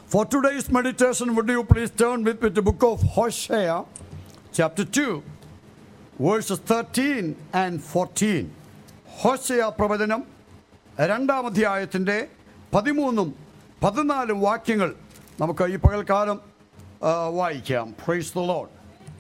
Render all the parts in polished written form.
For today's meditation, would you please turn with me to the book of Hosea, chapter 2, verses 13 and 14. Hosea പ്രവചനം 2-ാം അധ്യായത്തിൻ്റെ 13-ഉം 14-ഉം വാക്യങ്ങൾ നമുക്ക് ഈ പകൽക്കാലം വായിക്കാം. Praise the Lord.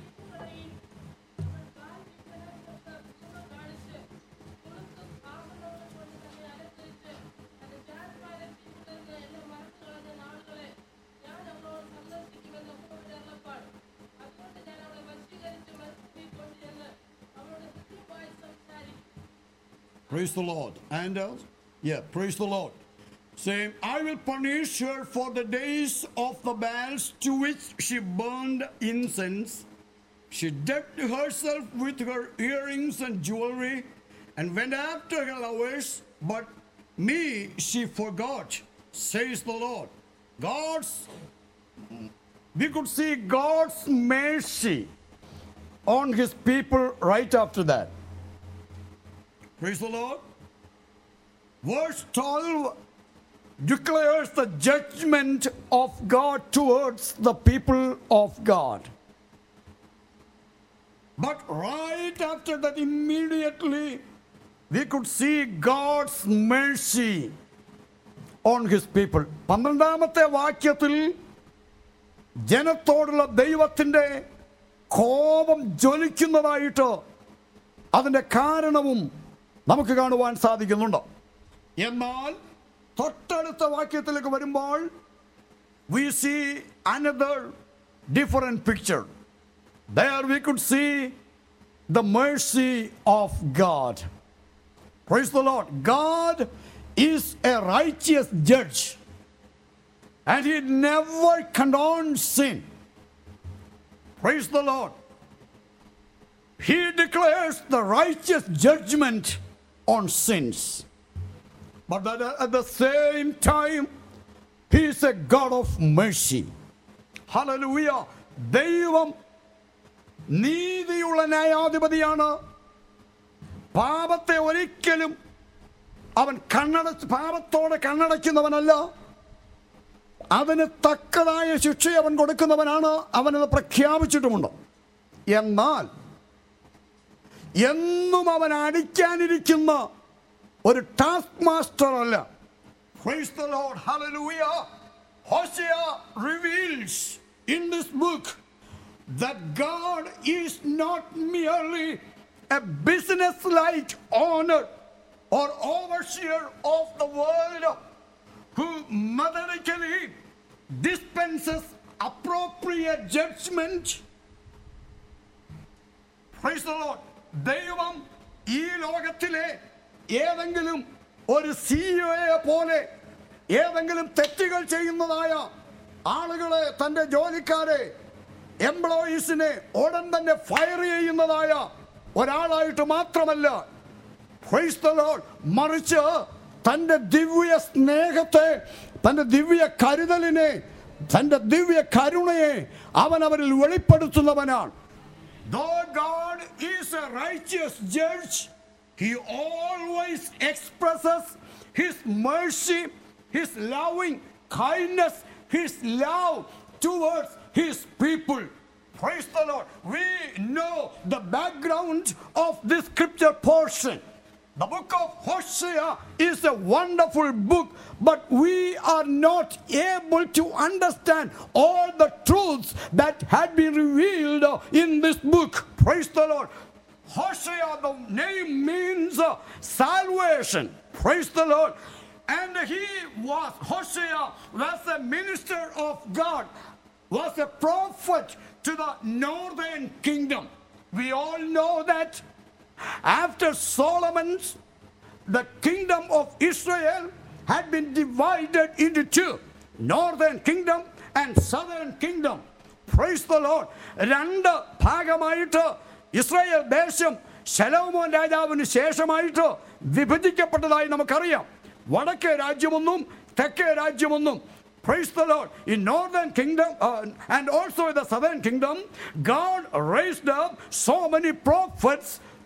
Praise the Lord. And praise the Lord. Saying, I will punish her for the days of the Baals to which she burned incense. She decked herself with her earrings and jewelry and went after her lovers, but me she forgot, says the Lord. We could see God's mercy on his people right after that. Praise the Lord. Verse 12 declares the judgment of God towards the people of God. But right after that, immediately, we could see God's mercy on his people. 12-ാമത്തെ വാക്യത്തിൽ ജനത്തോടുള്ള ദൈവത്തിൻ്റെ കോപം ജ്വലിക്കുന്നതായിട്ട് അതിൻ്റെ കാരണവും നമുക്ക് കാണുവാൻ സാധിക്കുന്നുണ്ട്. എന്നാൽ തൊട്ടടുത്ത വാക്യത്തിലേക്ക് വരുമ്പോൾ we see another different picture. There we could see the mercy of God. Praise the Lord. God is a righteous judge and he never condones sin. Praise the Lord. He declares the righteous judgment on sins. But at the same time, he is a God of mercy. Hallelujah. ദൈവം നീതിയുള്ള ന്യായാധിപതിയാണ്. പാപത്തെ ഒരിക്കലും അവൻ പാപത്തോടെ കണ്ണടയ്ക്കുന്നവനല്ല. അതിന് തക്കതായ ശിക്ഷ അവൻ കൊടുക്കുന്നവനാണ്. അവനത് പ്രഖ്യാപിച്ചിട്ടുമുണ്ട്. എന്നാൽ എന്നും അവൻ അടിക്കാനിരിക്കുന്ന ഒരു ടാസ്ക് മാസ്റ്റർ അല്ല. Praise the Lord. Hallelujah. Hosea reveals in this book that God is not merely a business-like owner or overseer of the world who methodically dispenses appropriate judgment. Praise the Lord. ദൈവം ഈ ലോകത്തിലെ ഏതെങ്കിലും ഒരു സിഇഒയെ പോലെ ഏതെങ്കിലും തെറ്റുകൾ ചെയ്യുന്നതായ ആളുകളെ, തൻ്റെ ജോലിക്കാരെ, എംപ്ലോയീസിനെ ഉടൻ തന്നെ ഫയർ ചെയ്യുന്നതായ ഒരാളായിട്ട് മാത്രമല്ല, പ്രൈസ് ദി ലോർഡ്, മറിച്ച് തൻ്റെ ദിവ്യ സ്നേഹത്തെ, തൻ്റെ ദിവ്യ കരുതലിനെ, തൻ്റെ ദിവ്യ കരുണയെ അവൻ അവരിൽ വെളിപ്പെടുത്തുന്നവനാണ്. Though God is a righteous judge, he always expresses his mercy, his loving kindness, his love towards his people. Praise the Lord. We know the background of this scripture portion. The book of Hosea is a wonderful book, but we are not able to understand all the truths that had been revealed in this book. Praise the Lord. Hosea, the name means salvation. Praise the Lord. And Hosea was a minister of God, was a prophet to the northern kingdom. We all know that after Solomon's, the kingdom of Israel had been divided into two, northern kingdom and southern kingdom. Praise the Lord. രണ്ട് ഭാഗമായിട്ട് Israel ദേശം ശലോമോൻ രാജാവിന് ശേഷമായിട്ട് വിഭജിക്കപ്പെട്ടതായി നമുക്കറിയാം. വടക്കേ രാജ്യമൊന്നും തെക്കേ രാജ്യമൊന്നും. Praise the Lord. In northern kingdom and also in the southern kingdom, God raised up so many prophets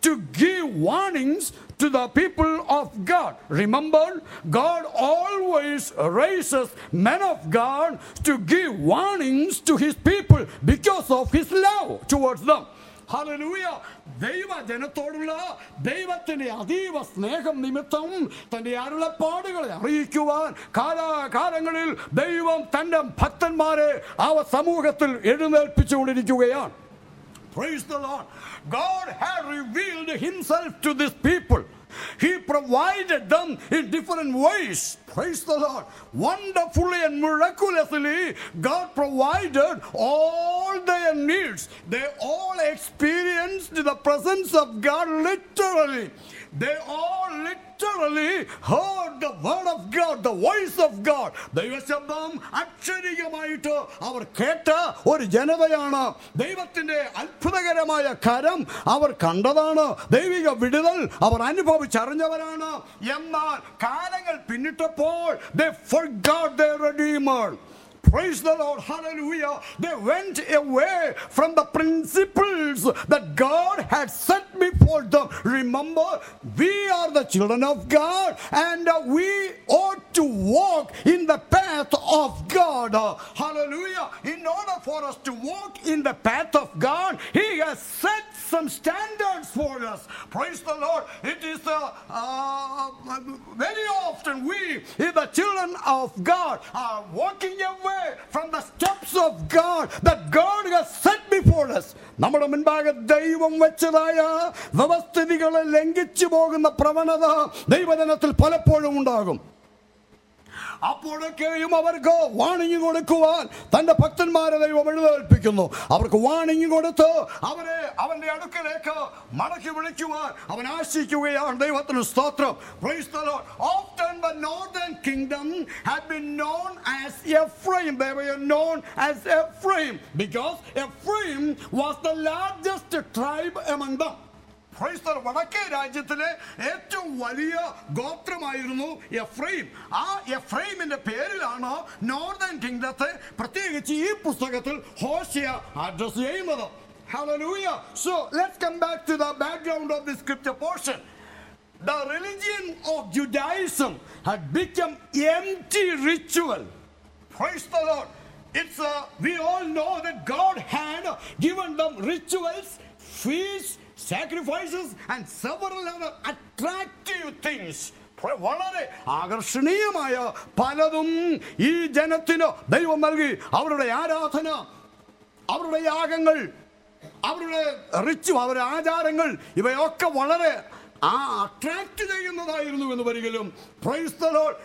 to give warnings to the people of God. Remember, God always raises men of God to give warnings to his people because of his love towards them. Hallelujah. ദൈവ ജനത്തോടുള്ള ദൈവത്തിന്റെ അതീവ സ്നേഹം നിമിത്തം തന്റെ അരുളപ്പാടുകളെ അറിയിക്കുവാൻ കാലാകാലങ്ങളിൽ ദൈവം തന്റെ ഭക്തന്മാരെ സമൂഹത്തിൽ എഴുന്നേൽപ്പിച്ചുകൊണ്ടിരിക്കുകയാണ്. Praise the Lord. God had revealed himself to these people. He provided them in different ways. Praise the Lord. Wonderfully and miraculously, God provided all their needs. They all experienced the presence of God literally. They all literally heard the word of God, the voice of God. ദൈവശബ്ദം അക്ഷരികമായിട്ട് അവർ കേട്ട ഒരു ജനതയാണ്. ദൈവത്തിന്റെ അത്ഭുതകരമായ കരം അവർ കണ്ടതാണ്. ദൈവിക വിടുതൽ അവർ അനുഭവിച്ചറിഞ്ഞവരാണ്. എന്നാൽ കാലങ്ങൾ പിന്നിട്ടപ്പോൾ they forgot their Redeemer. Praise the Lord. Hallelujah. They went away from the principles that God had set before them. Remember, we are the children of God and we ought to walk in the path of God. Hallelujah. In order for us to walk in the path of God, he has set some standards for us. Praise the Lord. It is very often we, the children of God, are walking away from the steps of God that God has set before us. നമ്മുടെ മുൻപാകെ ദൈവം വെച്ചതായ വ്യവസ്ഥിതികളെ ലംഘിച്ചു പോകുന്ന പ്രവണത ദൈവജനത്തിൽ പലപ്പോഴും ഉണ്ടാകും. അപ്പോഴൊക്കെയും അവർക്ക് warning കൊടുക്കുവാൻ തന്റെ ഭക്തന്മാരെ ദൈവം എഴുന്നേൽപ്പിക്കുന്നു. അവർക്ക് വാണിംഗ് കൊടുത്ത് അവരെ അവന്റെ അടുക്കലേക്ക് മടക്കി വിളിക്കുവാൻ അവൻ ആശിക്കുകയാണ്. ദൈവത്തിന് സ്തോത്രം. Praise the Lord. Often the northern kingdom had been known as Ephraim. They were known as Ephraim because Ephraim was the largest tribe among them. വടക്കേ രാജ്യത്തിലെ ഏറ്റവും വലിയ ഗോത്രമായിരുന്നു എഫ്രൈം. ആ എഫ്രൈമിന്റെ പേരിലാണ് നോർത്തേൺ കിങ്ഡത്തെ പ്രത്യേകിച്ച് ഈ പുസ്തകത്തിൽ ഹോശേയ അഡ്രസ് ചെയ്യുന്നത്. Hallelujah. So let's come back to the background of the scripture portion. The religion of Judaism had become empty ritual. Praise the Lord. We all know that God had given them rituals, feasts, sacrifices and several other attractive things. വളരെ ആകർഷണീയമായ പലതും ഈ ജനത്തിന് ദൈവം നൽകി. അവരുടെ ആരാധന, അവരുടെ യാഗങ്ങൾ, അവരുടെ അവരുടെ ആചാരങ്ങൾ ഇവയൊക്കെ വളരെ അട്രാക്ട് ചെയ്യുന്നതായിരുന്നു എന്ന് വരികയും പ്രൈസ് ദി ലോർഡ്.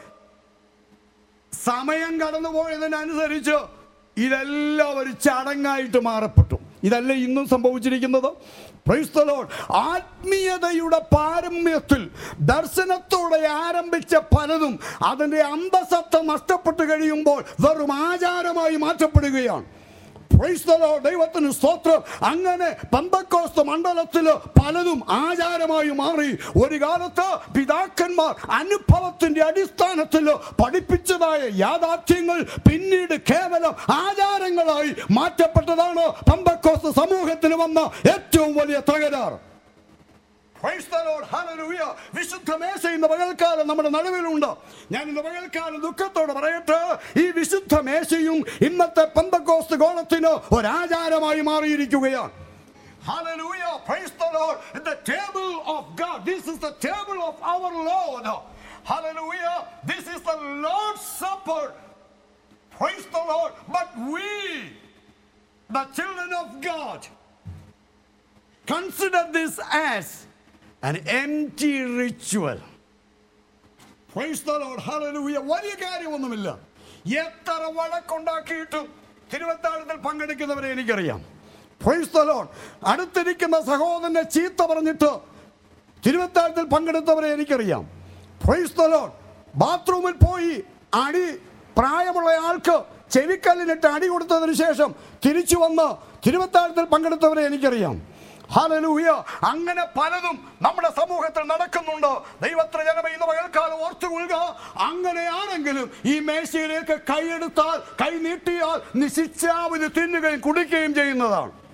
സമയം കടന്നുപോയതിനനുസരിച്ച് ഇതെല്ലാം ഒരു ചടങ്ങായിട്ട് മാറപ്പെട്ടു. ഇതല്ല ഇന്നും സംഭവിച്ചിരിക്കുന്നത്. Praise the Lord. ആത്മീയതയുടെ പാരമ്യത്തിൽ ദർശനത്തോടെ ആരംഭിച്ച പലതും അതിൻ്റെ അന്തസത്ത നഷ്ടപ്പെട്ടു കഴിയുമ്പോൾ വെറും ആചാരമായി മാറ്റപ്പെടുകയാണ്. Praise the Lord. ദൈവത്തിന് സ്തോത്രം. അങ്ങനെ പെന്തക്കോസ്ത് മണ്ഡലത്തിൽ പലതും ആചാരമായി മാറി. ഒരു കാലത്ത് പിതാക്കന്മാർ അനുഭവത്തിന്റെ അടിസ്ഥാനത്തിൽ പഠിപ്പിച്ചതായ യാഥാർത്ഥ്യങ്ങൾ പിന്നീട് കേവലം ആചാരങ്ങളായി മാറ്റപ്പെട്ടതാണ് പെന്തക്കോസ്ത് സമൂഹത്തിന് വന്ന ഏറ്റവും വലിയ തകരാറ്. Praise the Lord. Hallelujah. വിശുദ്ധ മേശ ഇന്ന് പകൽക്കാലം നമ്മുടെ നടുവിലുണ്ട്. ഞാൻ ഇന്ന് പകൽക്കാലം ദുഃഖത്തോടെ പറയട്ടെ, ഈ വിശുദ്ധ മേശയും ഇന്നത്തെ പെന്തക്കോസ്ത് ഗോളത്തിന് ഒരാചാരമായി മാറിയിരിക്കുകയാണ്. Hallelujah. Praise the Lord. The table of God. This is the table of our Lord. Hallelujah. This is the Lord's Supper. Praise the Lord. But we, the children of God, consider this as an empty ritual. Praise the Lord. Hallelujah. വലിയ കാര്യമൊന്നുമില്ല. എത്ര വഴക്കുണ്ടാക്കിയിട്ടും തിരുവത്താഴത്തിൽ പങ്കെടുക്കുന്നവരെ എനിക്കറിയാം. Praise the Lord. അടുത്തിരിക്കുന്ന സഹോദരനെ ചീത്ത പറഞ്ഞിട്ട് തിരുവത്താഴത്തിൽ പങ്കെടുത്തവരെ എനിക്കറിയാം. Praise the Lord. ബാത്റൂമിൽ പോയി പ്രായമുള്ള ആൾക്ക് ചെവിക്കല്ലിനിട്ട് അടി കൊടുത്തതിന് ശേഷം തിരിച്ചു വന്ന് തിരുവത്താഴത്തിൽ പങ്കെടുത്തവരെ എനിക്കറിയാം. ഹല്ലേലൂയ. അങ്ങനെ പലതും നമ്മുടെ സമൂഹത്തിൽ നടക്കുന്നുണ്ട്. ദൈവത്തിന്റെ ജനമേ, ഇന്ന് പകൽക്കാലം ഓർത്തുകൊള്ളുക. അങ്ങനെയാണെങ്കിലും ഈ മേശയിലേക്ക് കൈയെടുത്താൽ, കൈ നീട്ടിയാൽ നിശിച്ചാവിന് തിന്നുകയും കുടിക്കുകയും ചെയ്യുന്നതാണ്.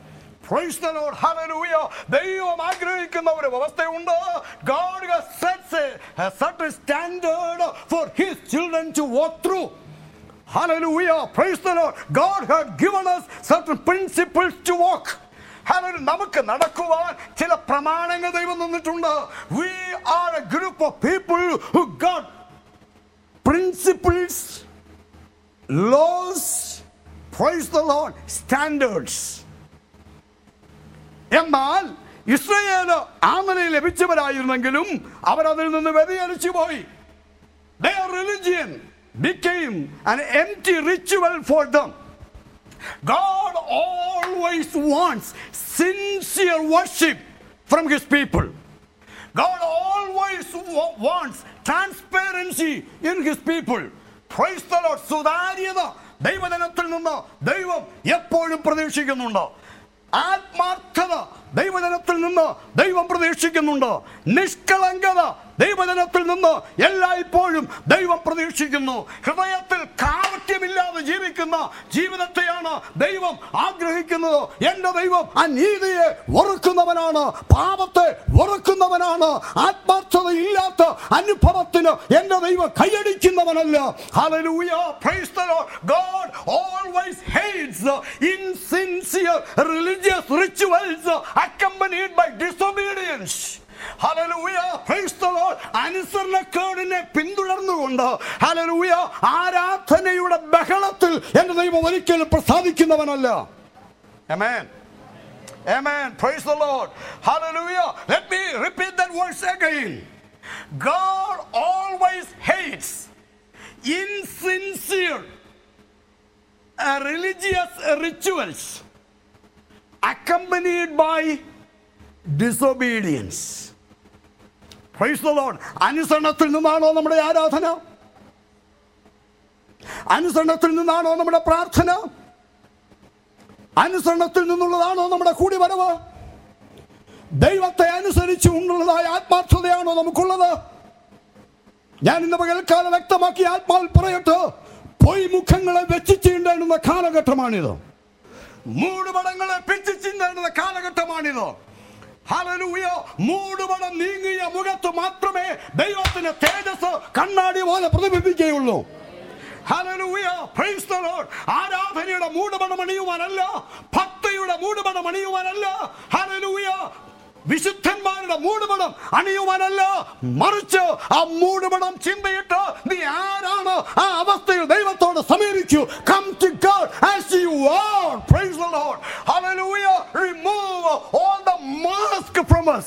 Praise the Lord. Hallelujah. ദൈവം ആഗ്രഹിക്കുന്ന ഒരു വ്യവസ്ഥയുണ്ട്. God has set a certain standard for his children to walk through. Hallelujah. Praise the Lord. God had given us certain principles to walk. Hallelujah. നമുക്ക് നടക്കുവാൻ ചില പ്രമാണങ്ങൾ ദൈവം തന്നിട്ടുണ്ട്. We are a group of people who got principles, laws, praise the Lord, standards. എന്നാൽ ഇസ്രായേല് ആമനെ ലഭിച്ചവരായിരുന്നെങ്കിലും അവരതിൽ നിന്ന് വ്യതിചലിച്ചു പോയി. Their religion became an empty ritual for them. God always wants sincere worship from his people. God always wants transparency in his people. Praise the Lord. സുതാര്യത ദൈവജനത്തിൽ നിന്ന് ദൈവം എപ്പോഴും പ്രതീക്ഷിക്കുന്നുണ്ട്. ആത്മാർത്ഥത ദൈവജനത്തിൽ നിന്ന് ദൈവം പ്രതീക്ഷിക്കുന്നുണ്ട്. നിഷ്കളങ്കത ദൈവജനത്തിൽ നിന്ന് എല്ലായ്പ്പോഴും ദൈവം പ്രതീക്ഷിക്കുന്നു. ഹൃദയത്തിൽ കാപട്യമില്ലാതെ ജീവിക്കുന്ന ജീവിതത്തെയാണ് ദൈവം ആഗ്രഹിക്കുന്നത്. എൻ്റെ ദൈവം അനീതിയെ വെറുക്കുന്നവനാണ്, പാപത്തെ വെറുക്കുന്നവനാണ്. ആത്മാർത്ഥതയില്ലാത്ത അനുഭവത്തിന് എൻ്റെ ദൈവം കൈയടിക്കുന്നവനല്ല. Hallelujah. Praise the Lord. God always hates insincere religious rituals accompanied by disobedience. Hallelujah. Praise the Lord. അനുസരണക്കേടിനെ പിന്തുടർന്നുകൊണ്ട് ഹല്ലേലൂയ ആരാധനയുടെ ബഹളത്തിൽ എൻ്റെ ദൈവം ഒരിക്കലും പ്രസാദിക്കുന്നവനല്ല. Amen. Amen. Praise the Lord. Hallelujah. Let me repeat that verse again. God always hates insincere religious rituals accompanied by disobedience. Praise the Lord. അനുസരണത്തിൽ നിന്നാണോ നമ്മുടെ ആരാധന? അനുസരണത്തിൽ നിന്നാണോ നമ്മുടെ പ്രാർത്ഥന? അനുസരണത്തിൽ നിന്നുള്ളതാണോ നമ്മുടെ കൂടിവരവ്? ദൈവത്തെ അനുസരിച്ച് ഉള്ളതായ ആത്മാർത്ഥതയാണോ നമുക്കുള്ളത്? ഞാൻ ഇന്ന് പകൽക്കാലം വ്യക്തമാക്കി ആത്മാവിൽ പറയട്ടെ, പൊയ് മുഖങ്ങളെ വെച്ച് ചീണ്ടേണ്ടുന്ന കാലഘട്ടമാണിത്. മൂടുപടങ്ങളെ പിച്ച് ചിന്തേണ്ടുന്ന കാലഘട്ടമാണിത്. ഹല്ലേലൂയ. മൂടുപടം നീങ്ങിയ മുഖത്ത് മാത്രമേ ദൈവത്തിന്റെ തേജസ് കണ്ണാടി പോലെ പ്രതിബിംബിക്കുകയുള്ളൂ. ഹല്ലേലൂയ. Praise the Lord. ആരാധനയുടെ മൂടുപടം അണിയുവാനല്ല, ഭക്തിയുടെ മൂടുപടം അണിയുവാനല്ല, ഹല്ലേലൂയ വിശുദ്ധന്മാരുടെ മൂടുപടം അണിയുവാനല്ല, മറിച്ച് ആ മൂടുപടം ചിന്തയിട്ട് നീ ആരാണ് ആ അവസ്ഥയിൽ ദൈവത്തോട് സമീപിക്കൂ. Come to God as you are. Praise the Lord. Hallelujah. Remove all the mask from us.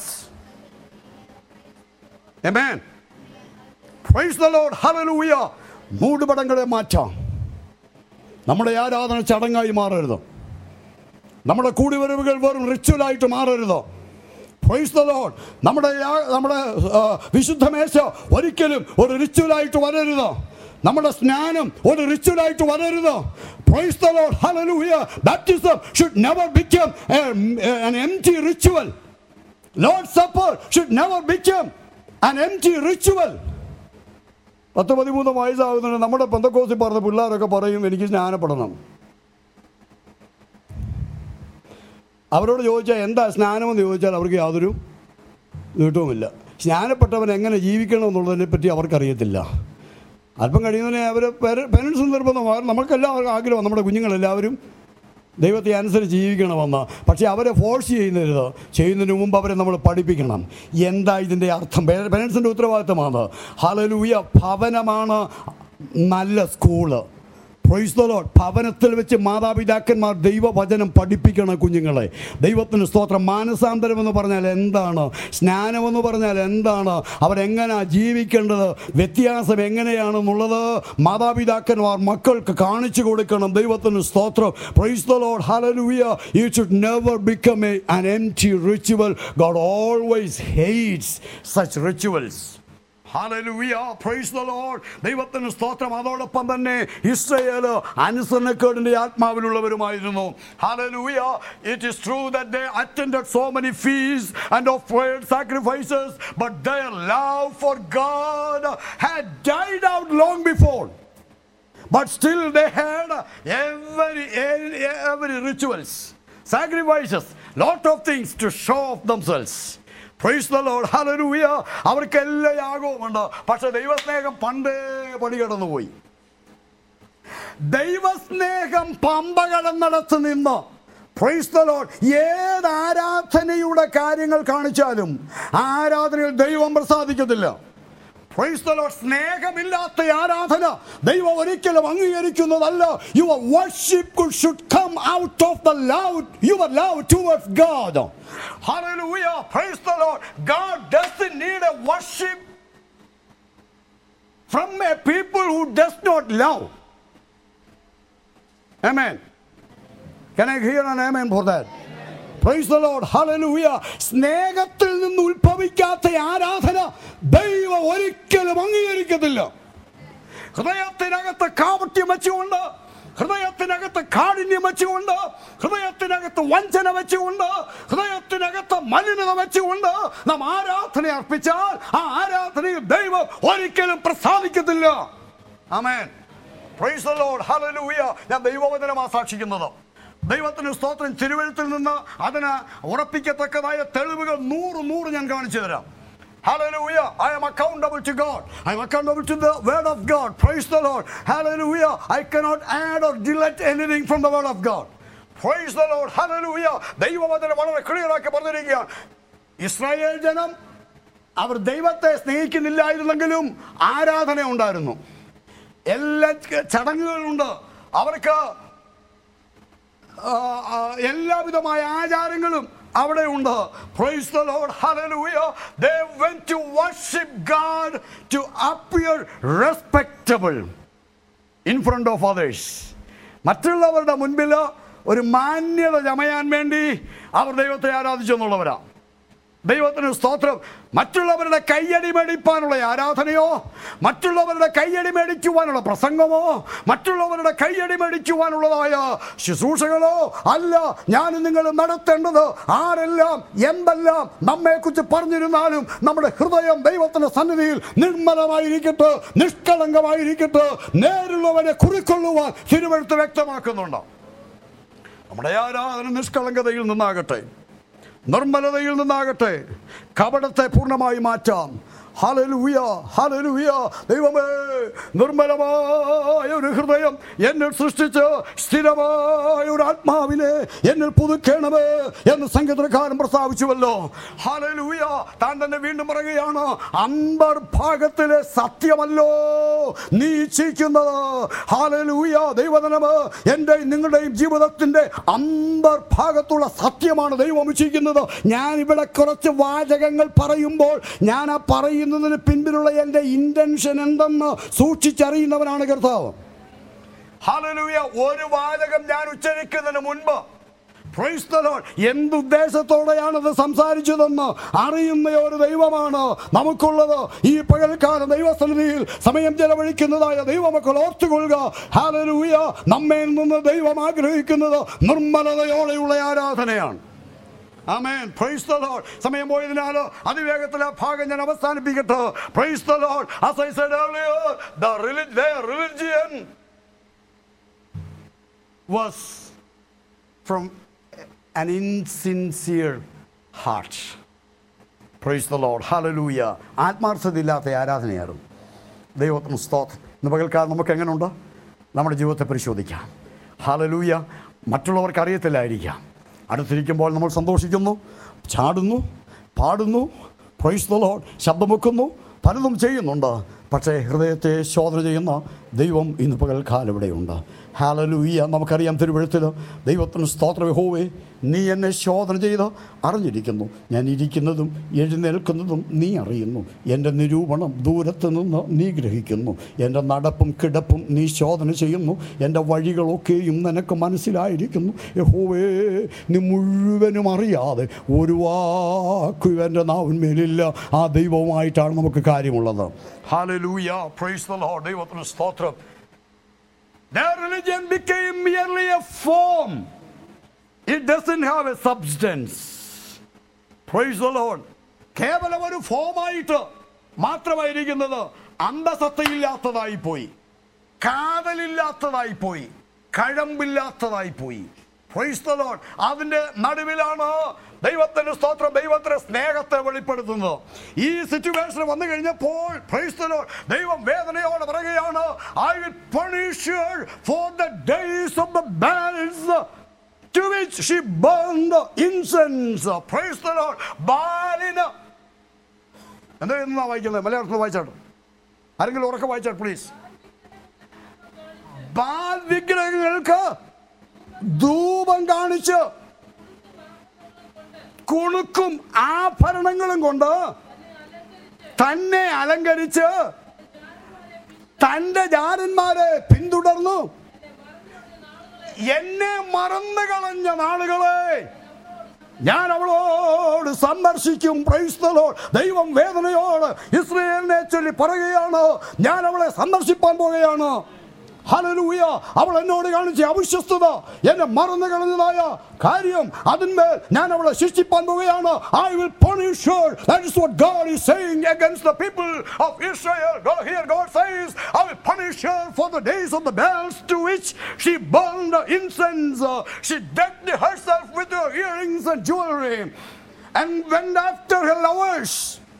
Amen. Praise the Lord. Hallelujah. മൂടുപടങ്ങളെ മാറ്റാം. നമ്മുടെ ആരാധന ചടങ്ങായി മാറരുത്. നമ്മുടെ കൂടിവരവുകൾ വെറും റിച്വലായിട്ട് മാറരുത്. Praise the Lord. നമ്മുടെ വിശുദ്ധമേശ ഒരിക്കലും ഒരു റിച്വലായിട്ട് വരരുത്. നമ്മുടെ സ്നാനം ഒരു റിച്വലായിട്ട് വരരുത്. Praise the Lord. Hallelujah. Baptism should never become an empty ritual. Lord's Supper should never become an empty ritual. 10-13 വയസ്സാകുന്നുണ്ട് നമ്മുടെ പെന്തക്കോസ്തിൽ പറഞ്ഞ പിള്ളേരൊക്കെ പറയും എനിക്ക് സ്നാനപ്പെടണം. അവരോട് ചോദിച്ചാൽ എന്താ സ്നാനമെന്ന് ചോദിച്ചാൽ അവർക്ക് യാതൊരു നീട്ടവുമില്ല. സ്നാനപ്പെട്ടവൻ എങ്ങനെ ജീവിക്കണം എന്നുള്ളതിനെ പറ്റി അവർക്കറിയത്തില്ല. അല്പം കഴിയുന്നതിനെ അവർ പേരൻസ് നിർബന്ധം, നമുക്കെല്ലാവർക്കും ആഗ്രഹം നമ്മുടെ കുഞ്ഞുങ്ങളെല്ലാവരും ദൈവത്തെ അനുസരിച്ച് ജീവിക്കണമെന്ന്. പക്ഷേ അവരെ ഫോഴ്സ് ചെയ്യുന്നതിന് മുമ്പ് അവരെ നമ്മൾ പഠിപ്പിക്കണം. എന്താ ഇതിൻ്റെ അർത്ഥം? പേരൻസിൻ്റെ ഉത്തരവാദിത്തമാണ്. ഹല്ലേലൂയ. ഭവനമാണ് നല്ല സ്കൂള്. Price the Lord. ഭവനത്തിൽ വെച്ച് മാതാപിതാക്കന്മാർ ദൈവവചനം പഠിപ്പിക്കണം കുഞ്ഞുങ്ങളെ. ദൈവത്തിന് സ്തോത്രം. മാനസാന്തരം എന്ന് പറഞ്ഞാൽ എന്താണ്? സ്നാനമെന്ന് പറഞ്ഞാൽ എന്താണ്? അവരെങ്ങനെയാണ് ജീവിക്കേണ്ടത്? വ്യത്യാസം എങ്ങനെയാണെന്നുള്ളത് മാതാപിതാക്കന്മാർ മക്കൾക്ക് കാണിച്ചു കൊടുക്കണം. ദൈവത്തിന് സ്തോത്രം. Praise the Lord. Hallelujah. You should never become an empty ritual. God always hates such rituals. Hallelujah. Praise the Lord. ദൈവത്തിന് സ്തോത്രം. അതോടൊപ്പം തന്നെ ഇസ്രായേൽ അനുസരണക്കേടിന്റെ ആത്മാവിലുള്ളവരുമായിരുന്നു. Hallelujah. It is true that they attended so many feasts and offered sacrifices, but their love for God had died out long before. But still they had every rituals, sacrifices. lot of things to show off themselves. Praise the Lord. Hallelujah. അവർക്കെല്ലാം യാഗവുമുണ്ട്. പക്ഷെ ദൈവസ്നേഹം പണ്ടേ പടി കടന്നുപോയി. ദൈവസ്നേഹം പമ്പ കടന്നിടത്ത് നിന്ന് Praise the Lord. ഏത് ആരാധനയുടെ കാര്യങ്ങൾ കാണിച്ചാലും ആരാധനയിൽ ദൈവം പ്രസാദിക്കത്തില്ല. Praise the Lord. സ്നേഹമില്ലാത്ത ആരാധന ദൈവം ഒരിക്കലും അംഗീകരിക്കുന്നതല്ല. Your worship should come out of your love towards God. Hallelujah. Praise the Lord. God doesn't need a worship from a people who does not love. Amen. Can I hear an amen for that? Praise the Lord. Hallelujah. സ്നേഹത്തിൽ നിന്ന് ഉത്ഭവിക്കാത്ത ആരാധന ദൈവം ഒരിക്കലും അംഗീകരിക്കത്തില്ല. ഹൃദയത്തിനകത്ത് കാപട്യം വെച്ചുകൊണ്ട്, ഹൃദയത്തിനകത്ത് കാഠിന്യം വെച്ചുകൊണ്ട്, ഹൃദയത്തിനകത്ത് വഞ്ചന വെച്ചുകൊണ്ട്, ഹൃദയത്തിനകത്ത് മലിനത വെച്ചുകൊണ്ട് നാം ആരാധന അർപ്പിച്ചാൽ ആ ആരാധനയിൽ ദൈവം ഒരിക്കലും പ്രസാദിക്കത്തില്ല. ആമേൻ. Praise the Lord. Hallelujah. ഞാൻ ദൈവവചനമാണ് സാക്ഷിക്കുന്നത്. ദൈവത്തിന് സ്തോത്രം. തിരുവെഴുത്തിൽ നിന്ന് അതിന് ഉറപ്പിക്കത്തക്കതായ തെളിവുകൾ 100 ഞാൻ കാണിച്ചു തരാം. Hallelujah. I am accountable to God. I am accountable to the word of God. Praise the Lord. Hallelujah. I cannot add or delete anything from the word of God. Praise the Lord. Hallelujah. ദൈവവചനം വളരെ clear ആക്കി പറഞ്ഞിരിക്കുകയാണ്. Israel ജനം അവർ ദൈവത്തെ സ്നേഹിക്കുന്നില്ലായിരുന്നെങ്കിലും ആരാധന ഉണ്ടായിരുന്നു. എല്ലാ ചടങ്ങുകളുണ്ട്. അവർക്ക് എല്ലാവിധമായ ആചാരങ്ങളും അവിടെ ഉണ്ട്. Praise the Lord. Hallelujah. They went to worship God to appear respectable in front of others. മറ്റുള്ളവരുടെ മുൻപിൽ ഒരു മാന്യത ചമയാൻ വേണ്ടി അവർ ദൈവത്തെ ആരാധിച്ചു എന്നുള്ളവരാ. ദൈവത്തിന് സ്തോത്രം. മറ്റുള്ളവരുടെ കയ്യടി മേടിപ്പാനുള്ള ആരാധനയോ, മറ്റുള്ളവരുടെ കയ്യടി മേടിക്കുവാനുള്ള പ്രസംഗമോ, മറ്റുള്ളവരുടെ കയ്യടി മേടിക്കുവാനുള്ളതായ ശുശ്രൂഷകളോ അല്ല ഞാനും നിങ്ങൾ നടത്തേണ്ടത്. ആരെല്ലാം എന്തെല്ലാം നമ്മെക്കുറിച്ച് പറഞ്ഞിരുന്നാലും നമ്മുടെ ഹൃദയം ദൈവത്തിന്റെ സന്നിധിയിൽ നിർമ്മലമായിരിക്കട്ടെ, നിഷ്കളങ്കമായിരിക്കട്ടെ, നേരുള്ളവരെ കുറിക്കൊള്ളുവാൻ തിരുവെഴുത്ത് വ്യക്തമാക്കുന്നുണ്ട്. നമ്മുടെ ആരാധന നിഷ്കളങ്കതയിൽ നിന്നാകട്ടെ, നിർമ്മലതയിൽ നിന്നാകട്ടെ. കപടത്തെ പൂർണ്ണമായി മാറ്റാം. Hallelujah, hallelujah. ദൈവമേ, നിർമ്മലമായ ഒരു ഹൃദയം എന്നിൽ സൃഷ്ടിച്ച് സ്ഥിരമായ ഒരു ആത്മാവിനെ എന്നിൽ പുതുക്കണമേ എന്ന് സംഗീതക്കാരൻ പ്രസ്താവിച്ചുവല്ലോ. ഹല്ലേലൂയ. താൻ തന്നെ വീണ്ടും പറയുകയാണ്, അന്തർഭാഗത്തിലെ സത്യമല്ലോ നീ ഇച്ഛിക്കുന്നത്. ഹല്ലേലൂയ. ദൈവജനമേ, എൻ്റെ നിങ്ങളുടെയും ജീവിതത്തിൻ്റെ അന്തർഭാഗത്തുള്ള സത്യമാണ് ദൈവം ഇച്ഛിക്കുന്നത്. ഞാൻ ഇവിടെ കുറച്ച് വാചകങ്ങൾ പറയുമ്പോൾ ഞാൻ ആ പറയുന്നതിന് പിൻപിലുള്ള എൻ്റെ ഇന്റൻഷൻ എന്തെന്ന് സൂക്ഷിച്ചറിയുന്നവനാണ് കർത്താവ്. ഹല്ലേലൂയ. ഒരു വാചകം ഞാൻ ഉച്ചരിക്കുന്നതിന് മുൻപ് Praise the Lord. എന്തുദ്ദേശത്തോടെയാണത് സംസാരിച്ചതെന്ന് അറിയുന്ന ഒരു ദൈവമാണ് നമുക്കുള്ളത്. ഈ പകൽക്കാലം ദൈവസന്നിധിയിൽ സമയം ചെലവഴിക്കുന്നതായ ദൈവമക്കൾ ഓർത്തുകൊള്ളുക. ഹല്ലേലൂയ. നമ്മെ നിന്ന് ദൈവം ആഗ്രഹിക്കുന്നത് നിർമ്മലതയോടെയുള്ള ആരാധനയാണ്. Amen. Praise the Lord. സമയം പോയതിനാൽ അതിവേഗത്തിൽ ആ ഭാഗം ഞാൻ അവസാനിപ്പിക്കട്ടെ. Praise the Lord. As I said earlier, their religion was from an insincere heart. Praise the Lord. Hallelujah. ആത്മാർത്ഥതയില്ലാത്ത ആരാധനയായിരുന്നു. ദൈവത്തിന് സ്തോത്രം. ഇന്ന് പകൽക്കാലം നമുക്ക് എങ്ങനെയുണ്ട്? നമ്മുടെ ജീവിതത്തെ പരിശോധിക്കാം. ഹല്ലേലൂയ. മറ്റുള്ളവർക്ക് അറിയത്തില്ലായിരിക്കാം. അടുത്തിരിക്കുമ്പോൾ നമ്മൾ സന്തോഷിക്കുന്നു, ചാടുന്നു, പാടുന്നു, പ്രൈസ് ദി ലോർഡ്, ശബ്ദം വെക്കുന്നു, പലതും ചെയ്യുന്നുണ്ട്. പക്ഷേ ഹൃദയത്തെ ശോധന ചെയ്യുന്ന ദൈവം ഇന്ന് പകൽക്കാലം ഇവിടെയുണ്ട്. ഹല്ലേലൂയ. നമുക്കറിയാം തിരുവെഴുത്തിൽ ദൈവത്തിന് സ്തോത്രം. യഹോവേ, നീ എന്നെ ശോധന ചെയ്ത് അറിഞ്ഞിരിക്കുന്നു. ഞാൻ ഇരിക്കുന്നതും എഴുന്നേൽക്കുന്നതും നീ അറിയുന്നു. എൻ്റെ നിരൂപണം ദൂരത്ത് നിന്ന് നീ ഗ്രഹിക്കുന്നു. എൻ്റെ നടപ്പും കിടപ്പും നീ ശോധന ചെയ്യുന്നു. എൻ്റെ വഴികളൊക്കെയും നിനക്ക് മനസ്സിലായിരിക്കുന്നു. യഹോവേ, നീ മുഴുവനും അറിയാതെ ഒരു വാക്കും എൻ്റെ നാവിന്മേലില്ല. ആ ദൈവവുമായിട്ടാണ് നമുക്ക് കാര്യമുള്ളത്. ഹല്ലേലൂയ. Praise the Lord. ദൈവത്തിന് സ്തോത്രം. Their religion became merely a form. It doesn't have a substance. Praise the Lord. കേവലം ഒരു ഫോമായിട്ട് മാത്രമായിരിക്കുന്നത് അന്തസത്തയില്ലാത്തതായി പോയി, കാതലില്ലാത്തതായി പോയി, കഴമ്പില്ലാത്തതായി പോയി. Praise the Lord. അതിന്റെ നടുവിലാണ് ദൈവത്തിന്റെ സ്തോത്രം, ദൈവത്തിന്റെ സ്നേഹത്തെ വെളിപ്പെടുത്തുന്നത്. ഈ സിറ്റുവേഷൻ വന്നു കഴിഞ്ഞപ്പോൾ praise the Lord, ദൈവം വേദനയോടെ പറയുകയാണ്, I will punish her for the days of the Baals to which she burned the incense. Praise the Lord. ബാലിന് എന്താ വായിക്കുന്നത്? മലയാളത്തിൽ വായിച്ചാട്ടോ, ആരെങ്കിലും ഉറക്കെ വായിച്ചാൽ പ്ലീസ്. ബാൽ വിഗ്രഹങ്ങൾക്ക് ധൂപം കാണിച്ച് കുണുക്കും ആഭരണങ്ങളും കൊണ്ട് തന്നെ അലങ്കരിച്ച് തന്റെ ജാരന്മാരെ പിന്തുടർന്നു എന്നെ മറന്നു കളഞ്ഞ നാളുകളെ ഞാൻ അവളോട് സന്ദർശിക്കും. Praise the Lord. ദൈവം വേദനയോട് ഇസ്രായേലിനെ ചൊല്ലി പറയുകയാണ്, ഞാൻ അവളെ സന്ദർശിപ്പാൻ പോകുകയാണ്. ഹല്ലേലൂയ. അവൾ എന്നോട് കാണിച്ച അവിശ്വസ്തത, എന്നെ മറന്നു കളഞ്ഞതായ കാര്യം, അതിന്മേൽ ഞാൻ അവളെ ശിക്ഷിപ്പാൻ പോകുകയാണ്. I will punish her. That is what God is saying against the people of Israel. Here God says, I will punish her for the days of the Baals to which she burned incense. She decked herself with her earrings and jewelry and went after her lovers.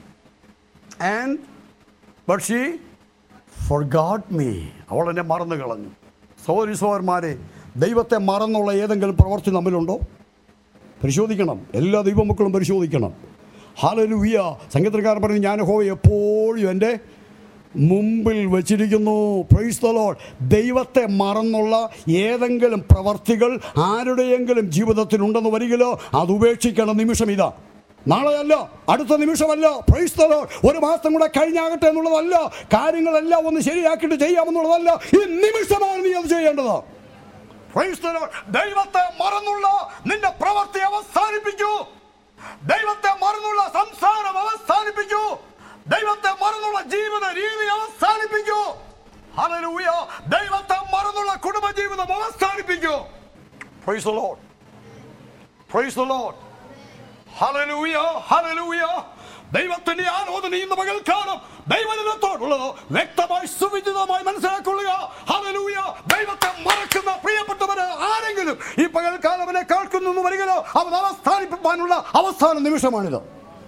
But she forgot me. അവൾ എന്നെ മറന്നു കളഞ്ഞു. സഹോദരീസഹോദരന്മാരെ, ദൈവത്തെ മറന്നുള്ള ഏതെങ്കിലും പ്രവൃത്തി നമ്മിലുണ്ടോ? പരിശോധിക്കണം. എല്ലാ ദൈവമക്കളും പരിശോധിക്കണം. ഹല്ലേലൂയ. സംഗീതക്കാരൻ പറഞ്ഞു, ഞാൻ യഹോവയെ എപ്പോഴും എൻ്റെ മുമ്പിൽ വച്ചിരിക്കുന്നു. Praise the Lord. ദൈവത്തെ മറന്നുള്ള ഏതെങ്കിലും പ്രവർത്തികൾ ആരുടെയെങ്കിലും ജീവിതത്തിൽ ഉണ്ടെന്ന് വരികിലോ അത് ഉപേക്ഷിക്കണം. നിമിഷം ഇതാ, നാളെയല്ല, അടുത്ത നിമിഷമല്ല. Price the Lord. ഒരു മാസം കൂടെ കഴിഞ്ഞാകട്ടെ എന്നുള്ളതല്ല, കാര്യങ്ങളെല്ലാം ഒന്ന് ശരിയാക്കിയിട്ട് ചെയ്യാമെന്നുള്ളതല്ല. ഈ നിമിഷമാണ് നീ അത് ചെയ്യേണ്ടത്. Praise the Lord. ദൈവത്തെ മറന്നുള്ള നിന്റെ പ്രവൃത്തി അവസാനിപ്പിക്കൂ. ദൈവത്തെ മറന്നുള്ള സംസാരം അവസാനിപ്പിക്കൂ. ദൈവത്തെ മറന്നുള്ള ജീവിത രീതി അവസാനിപ്പിക്കൂ. ഹല്ലേലൂയ. ദൈവത്തെ മറന്നുള്ള കുടുംബജീവിതം അവസാനിപ്പിക്കൂ. Praise the Lord. Praise the Lord. Hallelujah. Hallelujah. ദൈവത്തിന്റെ ആലോചന ഇന്ന് പകൽക്കാലം ദൈവജനത്തോടുള്ളത് വ്യക്തമായി സുവിദിതമായി മനസ്സിലാക്കുക. ഹല്ലേലൂയ. ദൈവത്തെ മറക്കുന്ന പ്രിയപ്പെട്ടവരെ ആരെങ്കിലും ഈ പകൽക്കാലം അവനെ കേൾക്കുന്നു വരികയോ അവൻ അവസാനിപ്പിക്കാനുള്ള അവസാന നിമിഷമാണിത്.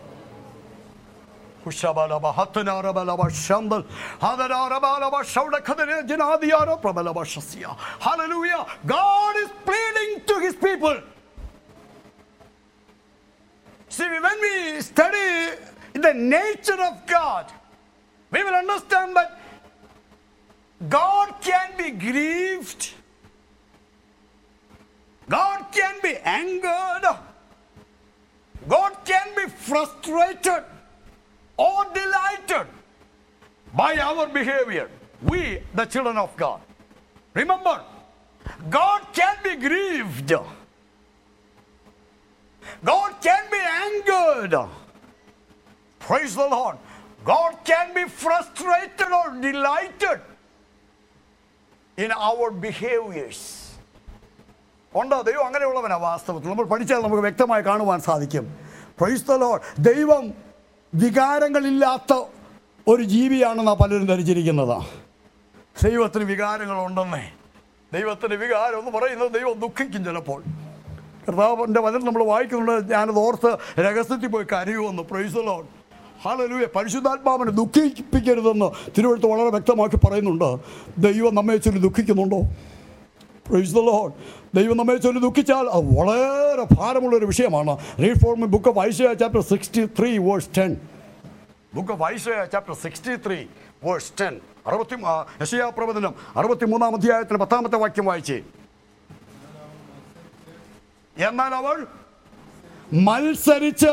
Hallelujah. God is pleading to his people. See, when we study the nature of God, we will understand that God can be grieved, God can be angered, God can be frustrated or delighted by our behavior. We, the children of God. Remember, God can be grieved. God can be angered. Praise the Lord. God can be frustrated or delighted in our behaviors. ഉണ്ടോ? ദൈവം അങ്ങനെയുള്ളവനാ. വാസ്തവത്തിൽ നമ്മൾ പഠിച്ചാൽ നമുക്ക് വ്യക്തമായി കാണുവാൻ സാധിക്കും. Praise the Lord. ദൈവം വികാരങ്ങളില്ലാത്ത ഒരു ജീവിയാണെന്നാണ് പലരും ധരിച്ചിരിക്കുന്നത്. ദൈവത്തിന് വികാരങ്ങളുണ്ടെന്നേ. ദൈവത്തിന് വികാരം എന്ന് പറയുന്നത് ദൈവം ദുഃഖിക്കും ചിലപ്പോൾ. കർത്താവിൻ്റെ വചനം നമ്മൾ വായിക്കുന്നുണ്ട്, ഞാനത് ഓർത്ത് രഹസ്യത്തിൽ പോയി കരയുമെന്ന്. Praise the Lord. ഹല്ലേലൂയ. പരിശുദ്ധാത്മാവിനെ ദുഃഖിപ്പിക്കരുതെന്ന് തിരുവെഴുത്ത് വളരെ വ്യക്തമാക്കി പറയുന്നുണ്ട്. ദൈവം നമ്മെ ചൊല്ലി ദുഃഖിക്കുന്നുണ്ടോ? Price the Lord. ദൈവം നമ്മെ ചൊല്ലി ദുഃഖിച്ചാൽ അത് വളരെ ഭാരമുള്ളൊരു വിഷയമാണ്. Read for me book of Isaiah chapter 63 verse 10. Book of Isaiah chapter 63 verse 10. യെശയ്യാ പ്രവചനം 63-ാം അധ്യായത്തിന് 10-ാമത്തെ വാക്യം വായിച്ചേ. എന്നാൽ അവൾ മത്സരിച്ച്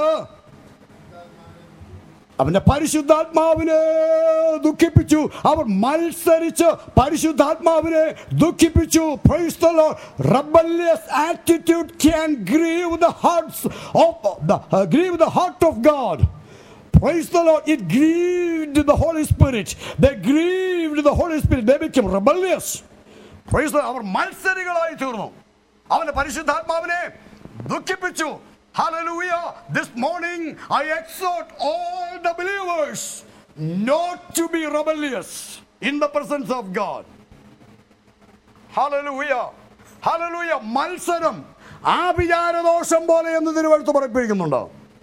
അവന്റെ പരിശുദ്ധാത്മാവിനെ ദുഃഖിപ്പിച്ചു. അവർ മത്സരിച്ച് പരിശുദ്ധാത്മാവിനെ ദുഃഖിപ്പിച്ചു. Praise the Lord. Rebellious attitude can grieve the heart of God. Praise the Lord. It grieved the Holy Spirit. They grieved the Holy Spirit. They became rebellious. Praise the Lord. അവർ മത്സരികളായി തീർന്നു. അവന്റെ പരിശുദ്ധാത്മാവിനെ ദുഃഖിപ്പിച്ചു. Hallelujah. This morning I exhort all the believers not to be rebellious in the presence of God. Hallelujah. Hallelujah. മത്സരം, ആഭിചാരദോഷം പോലെ എന്ന് തിരുവെഴുത്ത് പഠിപ്പിക്കുന്നുണ്ട്.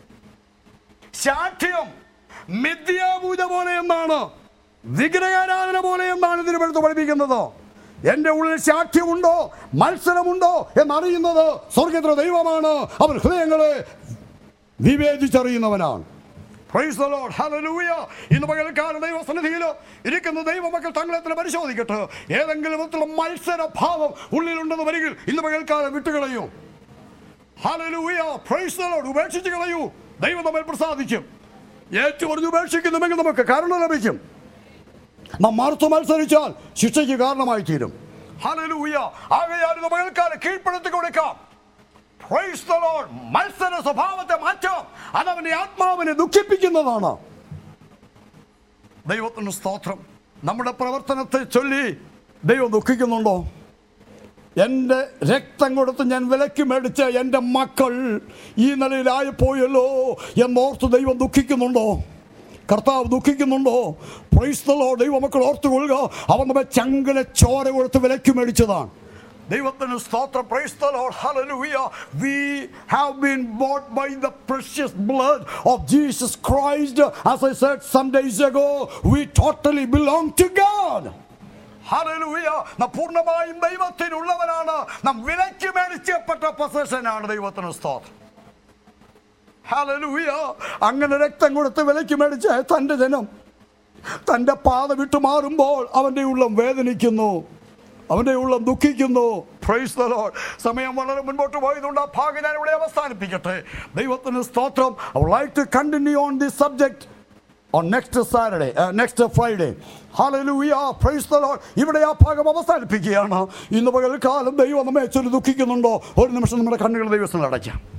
ശാഠ്യം മിഥ്യാപൂജ പോലെ എന്നാണ്, വിഗ്രഹാരാധന പോലെ എന്നാണ് തിരുവെഴുത്ത് പഠിപ്പിക്കുന്നത്. എൻ്റെ ഉള്ളിൽ ശാഠ്യമുണ്ടോ, മത്സരമുണ്ടോ എന്നറിയുന്നത് സ്വർഗ്ഗത്തിലെ ദൈവമാണ്. അവൻ ഹൃദയങ്ങളെ വിവേചിച്ചറിയുന്നവനാണ്. Praise the Lord. Hallelujah. ഇന്ന് പകൽക്കാലം ദൈവസന്നിധിയിൽ ഇരിക്കുന്ന ദൈവമക്കൾ തങ്ങളെ തന്നെ പരിശോധിക്കട്ടെ. ഏതെങ്കിലും വിധത്തിലുള്ള മത്സരഭാവം ഉള്ളിലുണ്ടെന്ന് വരികിൽ ഇന്ന് പകൽക്കാലം വിട്ടുകളയൂ. Hallelujah. Praise the Lord. ഉപേക്ഷിച്ച് കളയൂ. ദൈവം നമ്മെ പ്രസാദിക്കും. ഏറ്റുപറഞ്ഞ് ഉപേക്ഷിക്കുന്നുവെങ്കിൽ നമുക്ക് കരുണ ലഭിക്കും. നാം മറുത്തു മത്സരിച്ചാൽ ശിക്ഷയ്ക്ക് കാരണമായി തീരും. Hallelujah. ആകയാൽ ഇന്ന് പകൽക്കാലം കീഴ്പ്പെടുത്തി കൊടുക്കാം. Praise the Lord. മത്സര സ്വഭാവത്തെ മാറ്റാം. അതവന്റെ ആത്മാവിനെ ദുഃഖിപ്പിക്കുന്നതാണ്. ദൈവത്തിന് സ്തോത്രം. നമ്മുടെ പ്രവർത്തനത്തെ ചൊല്ലി ദൈവം ദുഃഖിക്കുന്നുണ്ടോ? എൻ്റെ രക്തം കൊടുത്ത് ഞാൻ വിലയ്ക്ക് മേടിച്ച എൻ്റെ മക്കൾ ഈ നിലയിലായിപ്പോയല്ലോ എന്നോർത്ത് ദൈവം ദുഃഖിക്കുന്നുണ്ടോ? കർത്താവ് ദുഃഖിക്കുന്നുണ്ടോ? Price the Lord. ദൈവമക്കൾ ഓർത്തുകൊള്ളുക, അവൻ നമ്മെ ചങ്കല ചോര കൊടുത്ത് വിലയ്ക്ക് മേടിച്ചതാണ്. ദൈവത്തിന് സ്തോത്രം. Praise the Lord. Hallelujah. We have been bought by the precious blood of Jesus Christ. As I said some days ago, we totally belong to God. Hallelujah. നാം പൂർണ്ണമായും ദൈവത്തിനുള്ളവരാണ്. നാം വിലയ്ക്ക് മേടിച്ചപ്പെട്ട പൊസഷനാണ്. ദൈവത്തിന് സ്തോത്രം. ഹല്ലേലൂയ. അങ്ങനെ രക്തം കൊടുത്ത് വിലയ്ക്ക് മേടിച്ച തൻ്റെ ജനം തൻ്റെ പാത വിട്ടു മാറുമ്പോൾ അവൻ്റെ ഉള്ളം വേദനിക്കുന്നു, അവൻ്റെ ഉള്ളം ദുഃഖിക്കുന്നു. Price the Lord. സമയം വളരെ മുൻപോട്ട് പോയതുകൊണ്ട് ആ ഭാഗം ഞാൻ ഇവിടെ അവസാനിപ്പിക്കട്ടെ. ദൈവത്തിന് സ്തോത്രം. I would like to continue on this subject on next Friday. Hallelujah. Praise the Lord. ഇവിടെ ആ ഭാഗം അവസാനിപ്പിക്കുകയാണ്. ഇന്ന് പകൽക്കാലം ദൈവം നമ്മെ ചൊല്ലി ദുഃഖിക്കുന്നുണ്ടോ? ഒരു നിമിഷം നമ്മുടെ കണ്ണുകൾ ദൈവത്തിൽ അടയ്ക്കാം.